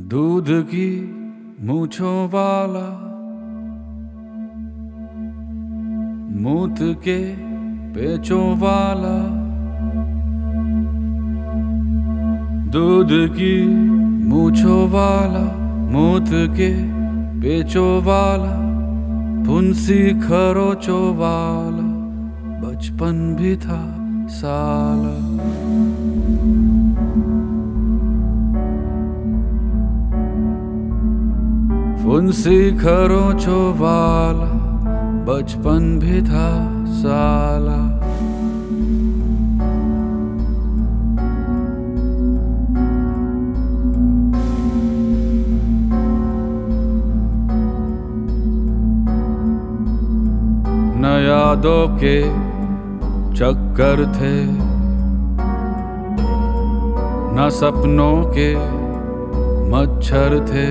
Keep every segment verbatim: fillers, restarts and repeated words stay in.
दूध की मूंछों वाला, मूत के पेचों वाला, दूध की मूंछों वाला, मूत के पेचों वाला, फुंसी खरोचों वाला, बचपन भी था साला। फुंसी खरोचों वाला, बचपन भी था साला। न यादों के चक्कर थे, न सपनों के मच्छर थे,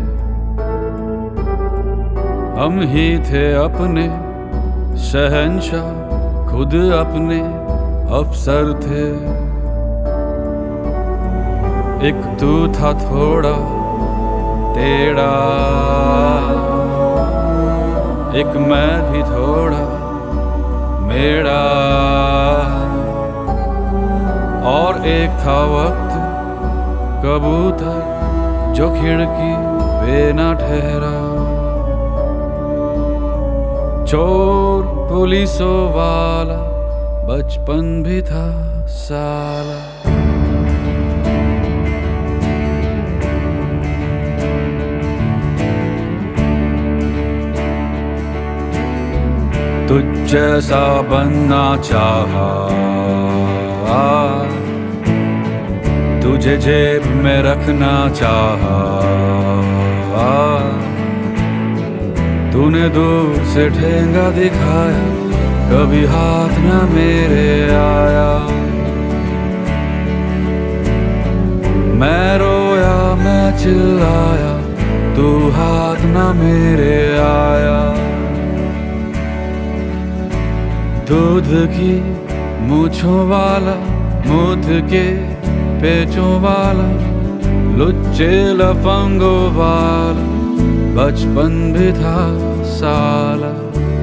हम ही थे अपने शहंशाह, खुद अपने अफसर थे। एक तू था थोड़ा टेढ़ा, एक मैं भी थोड़ा मेरा, और एक था वक्त कबूतर जो खिड़की पे न ठहरा। चोर पुलिसों वाला, बचपन भी था साला। तुझ जैसा बनना चाहा, तुझे जेब में रखना चाहा, तूने दूर से ठेंगा दिखाया, कभी हाथ न मेरे आया। मैं रोया मैं चिल्लाया, तू हाथ न मेरे आया। दूध की मूंछों वाला, मूत के पेचों वाला, लुच्चे लफंगों वाला, बचपन भी था साला।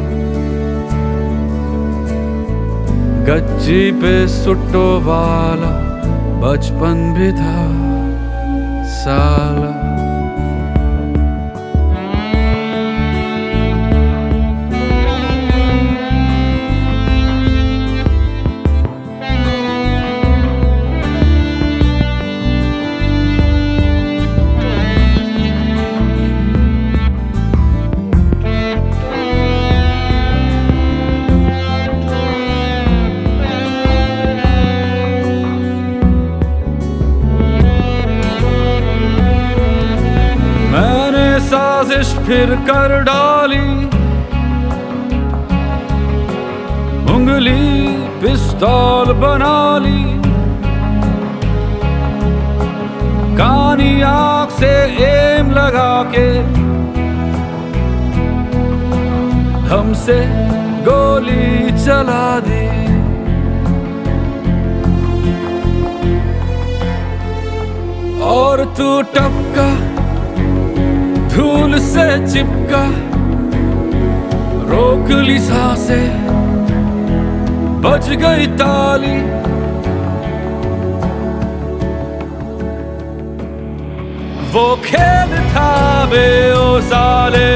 गच्ची पे सुट्टो वाला, बचपन भी था साला। साजिश फिर कर डाली, उंगली पिस्तौल बना ली, कानी आंख से एम लगा के धम से गोली चला दी। और तू टपका धूल से चिपका, रोक ली सांसें, बज गई ताली। वो खेल था बे ओ साले,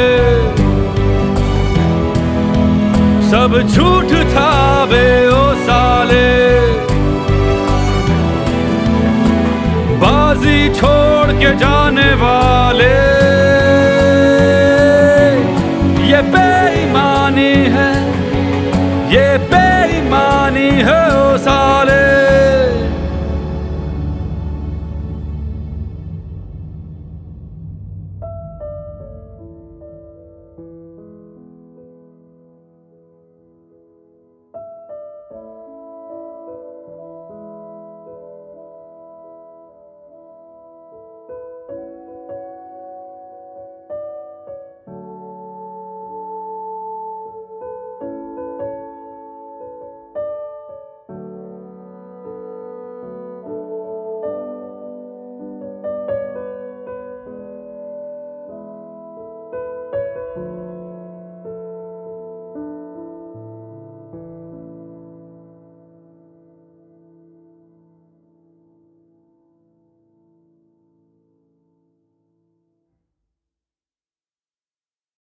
सब झूठ था बे ओ साले। बाजी छोड़ के जाने वाले, ये बेईमानी है, ये बेईमानी है ओ साले।